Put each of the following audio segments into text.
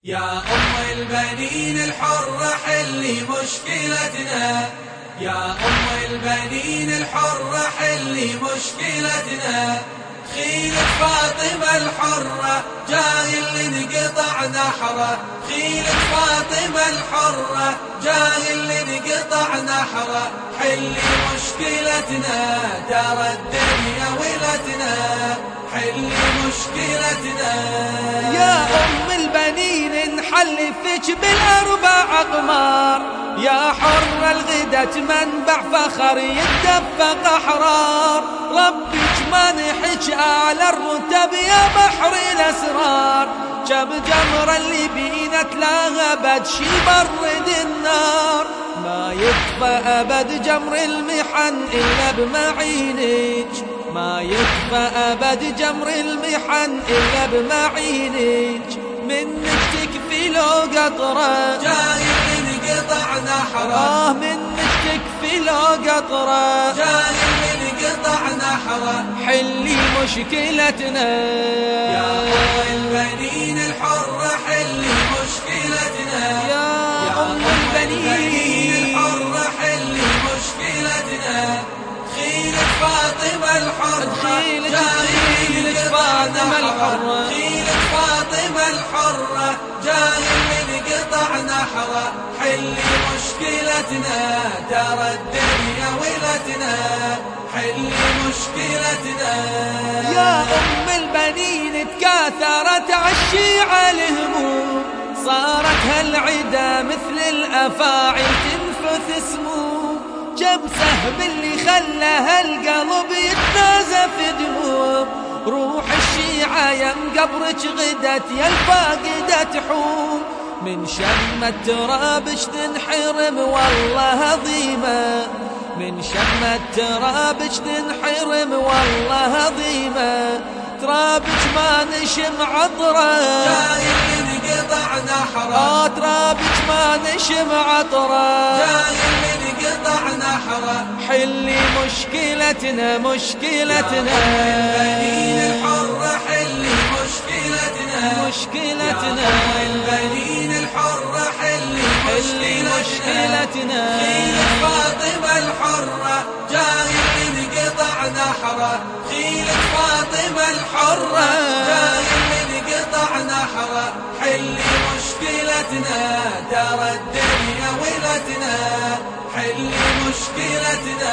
يا أم البنين الحرة حلي مشكلتنا، يا أم البنين الحرة حلي مشكلتنا. خيلة فاطمة الحرة جاي اللي نقطع نحره، خيلة فاطمة الحرة جاي اللي نقطع نحره. حلي مشكلتنا ترى الدنيا ولتنا، حلي مشكلتنا. يا أم البنين انحل فيك بالأربع أقمار، يا حر الغدة منبع فخر يتدفق أحرار. ربك مانحك أعلى الرتب يا بحر الأسرار، جب جمر اللي بينك لا أبد شي برد النار. ما يطفى أبد جمر المحن إلا بمعينك، ما يطفى أبد جمر المحن إلا بمعينك. منك تكفي لو قطرة جاي نقطع نحره، منك تكفي لو قطرة جاي نقطع نحره. حلي مشكلتنا يا أم البنين الحرة حلي مشكلتنا، يا أم البنين الحرة حلي مشكلتنا. خيلة فاطمة الحرة خيلة فاطمة الحرة، خيلة فاطمة الحرة جاي اللي نقطع نحره. حلي مشكلتنا ترى الدنيا ولتنا، حلي مشكلتنا. يا أم البنين تكاثرت عالشيعة الهموم، صارت هالعدا مثل الأفاعي تنفث سموم. جب سهم اللي خلى هالقلب يتنازف دموم. روح الشيعة يم قبرك غدت يا الفاقدة تحوم. من شم الترابش تنحرم والله هضيمة، من شم الترابش تنحرم والله هضيمة. ترابك ما نشم عطره جاي نقطع نحره، ترابك ما نشم عطره جاي نقطع نحره. حلي مشكلتنا مشكلتنا. يا أم البنين الحرة حلي مشكلتنا، مشكلتنا. يا أم البنين الحرة حلي مشكلتنا. خيلة فاطمة الحرة جاي نقطع نحره، خيلة فاطمة الحرة جاي نقطع نحره. حلي مشكلتنا ترى الدنيا ولتنا، حلي مشكلتنا.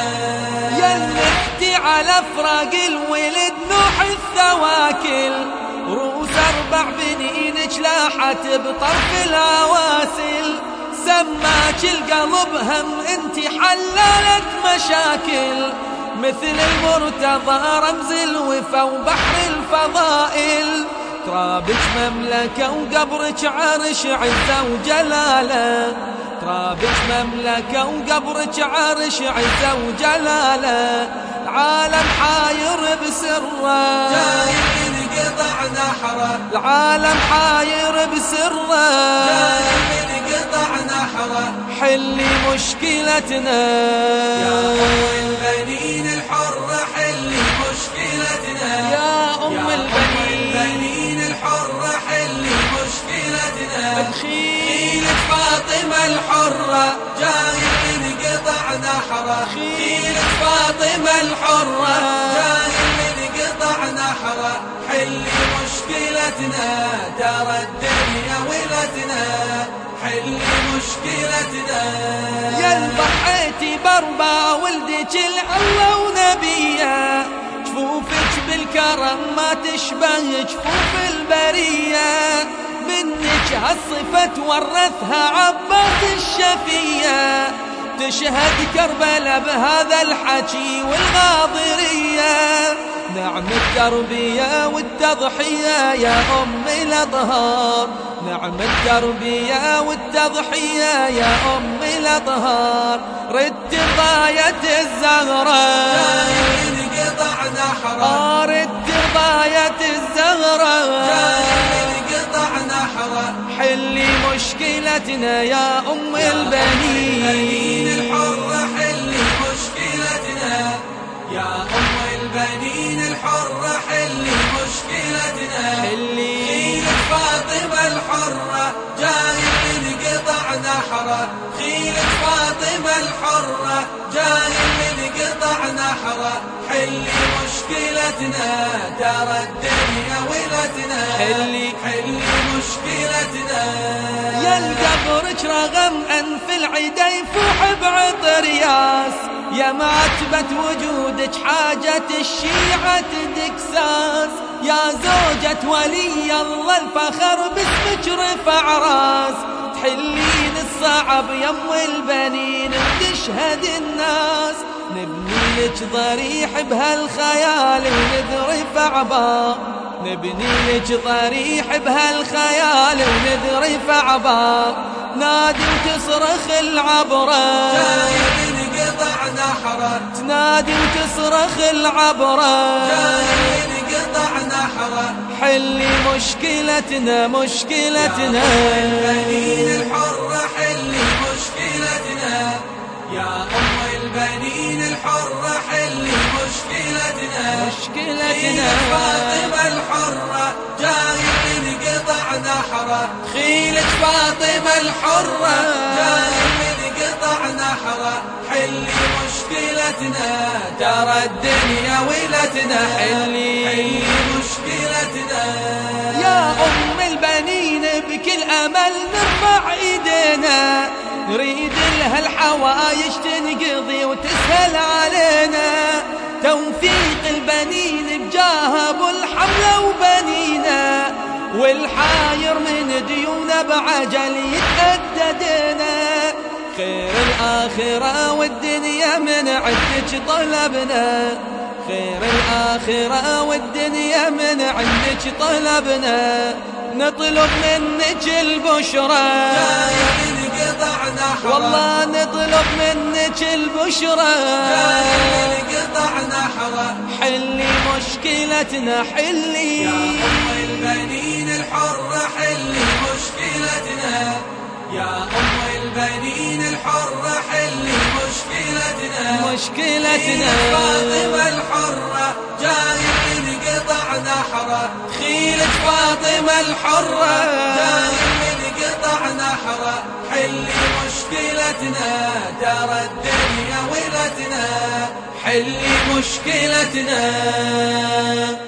يا اختي على فراق الولد نوح الثواكل، روس 4 بنينك لاحت بطرف العواسل. سماك القلب هم انت حلالة مشاكل، مثل المرتضى رمز الوفا وبحر الفضائل. ترابك مملكة وقبرك عرش عزة وجلالة، ترابك مملكة وقبرك عرش عزة وجلالة. العالم حاير بسره جاي نقطع نحره، العالم حاير بسره جاي نقطع نحره. حلي مشكلتنا يا أم البنين الحرة حلي مشكلتنا، يا أم يا البنين الحرة حلي مشكلتنا. خيلة خيلة فاطمة الحرة جاي نقطع نحره، خيلة فاطمة الحرة جاي نقطع نحره. حلي مشكلتنا ترى الدنيا ولتنا، حلي مشكلتنا. يا البحيتي بربا ولدك الله ونبيه، جفوفك بالكرم ما تشبه جفوف البريه. منك هالصفة ورثها عباس الشفيه، تشهد كربلاء بهذا الحكي والغاضريه. نعم التربية والتضحية يا أم الأطهار، نعم التربية والتضحية يا أم الأطهار. رد ضاية الزهرة جاي نقطع نحره، رد ضاية الزهرة جاي نقطع نحره. حلي مشكلتنا يا أم البنين الحرة حلي مشكلتنا، يا أم البنين الحرة حلي مشكلتنا. حلي خيلة فاطمة الحرة الحرة جاي نقطع نحره، خيلة فاطمة الحرة جاي نقطع نحره، حلي مشكلتنا ترى الدنيا ولتنا، حلي مشكلتنا. يا القبرك رغم أنف العدا يفوح بعطر ياس، يا معتبة وجودك حاجة الشيعة دكساس، يا زوجة ولي الله الفخر باسمك رفع راس، تحلين الصعب يم البنين وتشهد الناس، نبني لك ضريح بهالخيال ونذرف عباء، نبني لك ضريح بهالخيال ونذرف عباء، نادي وتصرخ العبرة جاي نقطع نحره، تنادي وتصرخ العبرة جاي نقطع نحره، حلي مشكلتنا مشكلتنا. البنين الحرة حلي مشكلتنا، يا أم البنين الحرة حلي مشكلتنا، مشكلتنا. فاطمة الحرة جاي نقطع نحره، خيلة فاطمة الحرة جاي نقطع نحره، حلي مشكلتنا ترى الدنيا ولتنا، حلي مشكلتنا. يا أم البنين بكل أمل نرفع إيدينا، نريد لها الحوايج تنقضي وتسهل علينا، توفيق البنين بجاه أبو الحملة وبنينا، والحاير من ديونه بعجل يتأددنا، خير الآخرة والدنيا من عندك طلبنا، خير الآخرة والدنيا من عندك طلبنا، نطلب منك البشرى جاي نقطع نحره، والله نطلب منك البشرى جاي نقطع نحره، حلي مشكلتنا حلي، يا أم البنين الحرة حلي مشكلتنا، يا أم البنين الحرة حلي مشكلتنا، مشكلتنا. فاطمة الحرة جاي نقطع نحره، خيلة فاطمة الحرة جاي نقطع نحره، حلي مشكلتنا ترى الدنيا ولتنا، حلي مشكلتنا.